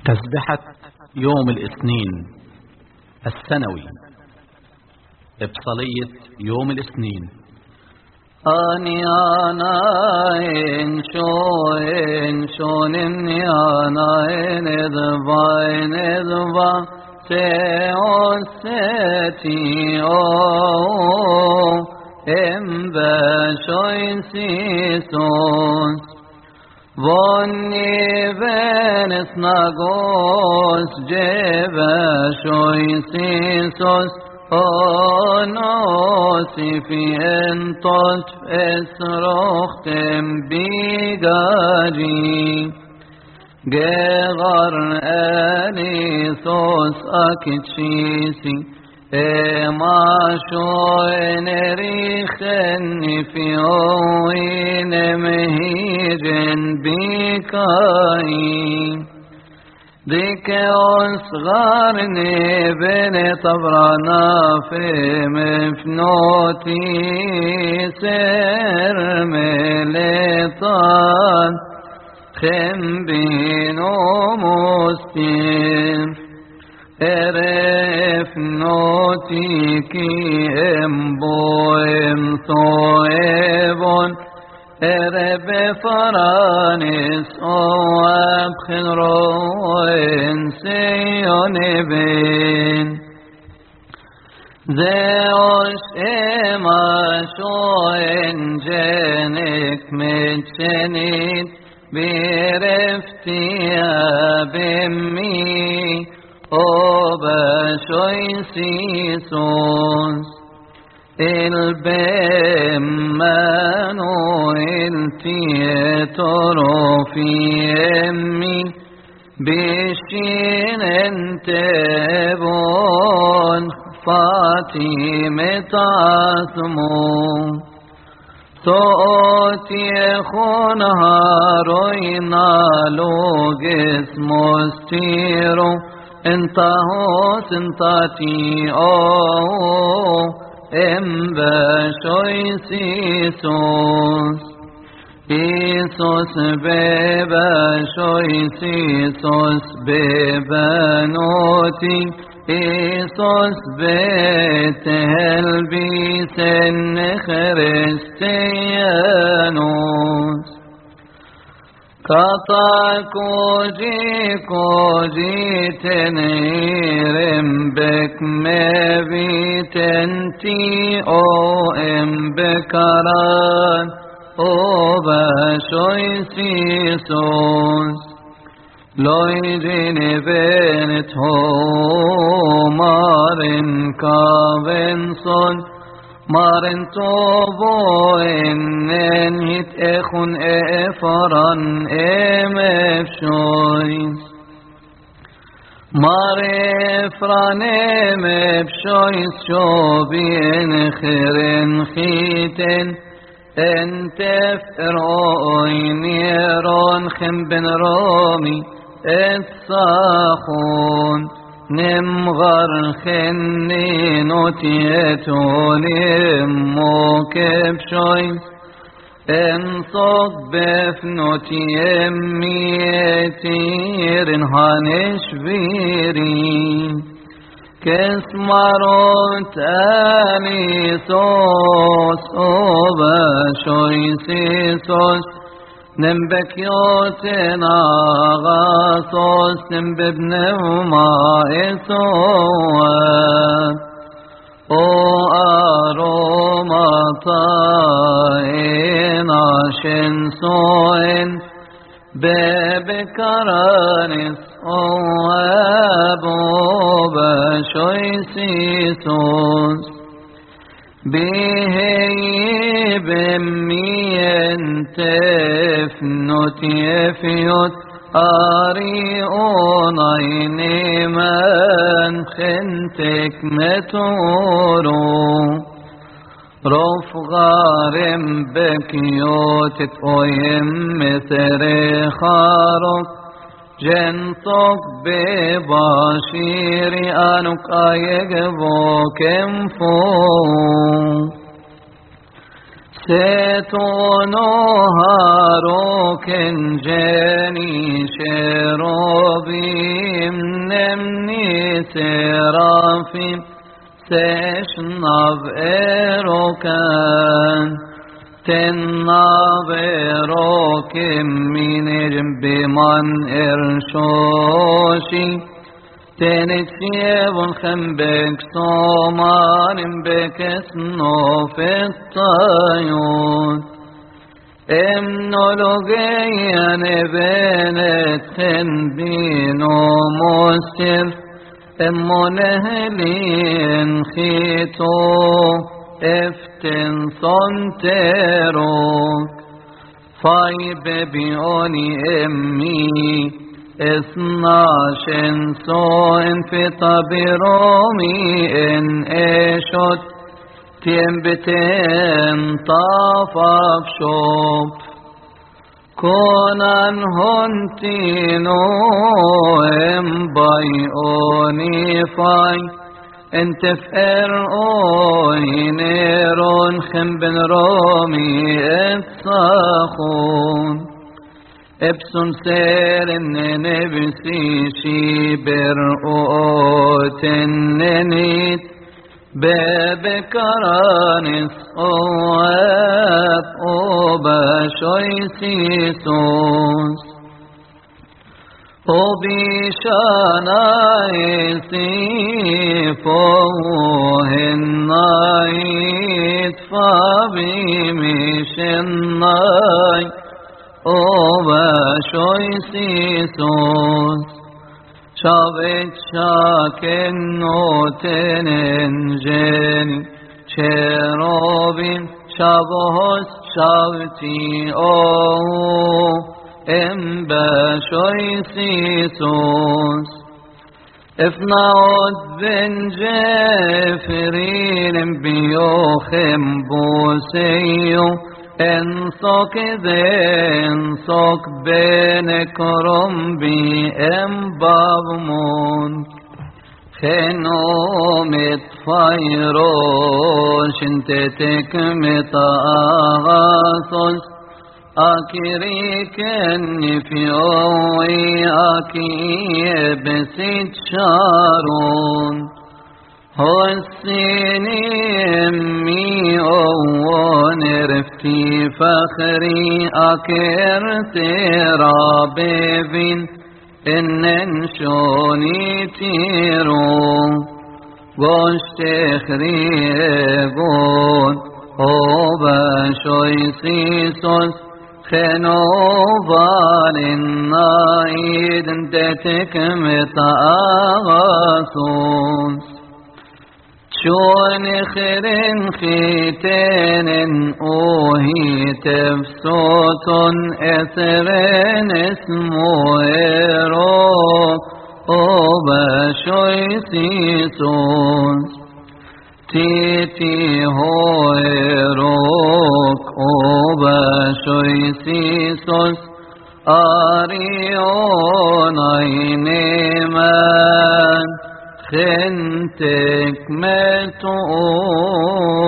تسبحة يوم الاثنين السنوي إبصالية يوم الاثنين. أني أنا إنشو نمني أنا إنذبا سيوستي إمبشوين سيسوس Vonni venes nagos jebashois Isos onosifentot esrochtem bigari gegar anisos akitshisi Emasho enerichen nifioin emhiren bikai Dikeos garni bene tabrana fe mefnoti ser meletan Chem bino mustim Eref noti ki emboem soevon Erebe faranis oab chenroen seyoneben Zeosh ema shoen jenek metchenit Bireftia bimmi Obashoin Sisos Il bemmano il tietoro fiemmi Bishin entebon Fatimet asmo Soot yechon haroina logis mostiro Entahos entati Embashois Isos Isos bebashois Isos bebanoti Isos betelbisen Christianos Kata koji tenirem bek mevitenti o embekaran o bashois Isos loidine benet ho marin kavenson Maren tovo ennen hit echun efaran emefshois Mare fran emefshois shobien cheren chiten Entef eroin yeron chem ben romi et sachon نمغر خنين وتيتوني موكب شويس انصب بفنوتي اميتير هانش فيرين كسمروت آليسوس اوبا شويسيسوس نمبك يوتنا غاصوص نمببنهما إسوات او أروما طائن شنسوين ببكرانس او أبو بشويسيسوس بهي بمين تفنوت يفيوت أريون عيني من خنتك متورو رف غارم بكيوت تقويم مثري خارك جنطك بباشيري أنك أيقبوك انفو ستونو هاروك جاني شروبيم نمني سرافيم سشناف إروكان تناف إروكم من بمن إرشوشي تنسيب خنبك صومان بك سنوف الطيون امنولوغيان بنت خنبينو مستر امونهلين خيتو افتن صنتروك فاي ببيوني امي 12 سوء في طبيرومي إن إيشوت تيمبتين طافك شوب كونان هنتينو امبايوني فاي انت فقر اوينيرون خنبن رومي اتصاخون ابسم سير نبسي شيبر اوتننيت ببكرانس اواب اوباشوي سيسوس وبشانايسي فوهنايت فبمشناي وبشوي سيسوس شابت شاكن نوتنن جاني شروبين شابهوس شابتي ام بشوي سيسوس افنعود بن جافرين بيوخم بوسيو انصك ذنصك بين كرمبي ام بابمون خنو متفايروش انتتك متاغاثوس أكريكني في أوي أكي بسيت شارون هو السيني أمي أوان رفتي فخري أكرت رابين إنن شوني تيرو غوش تخريبون وبشوي سيسوس خنوبان النايد انتتك متاغاسوس شون خيرن خيتين اوهي تفسوت اثرين اسمو ايروك وبشوي سيسوس تيتي هويروك وبشوي سيسوس آريون عينيمان خنتك متو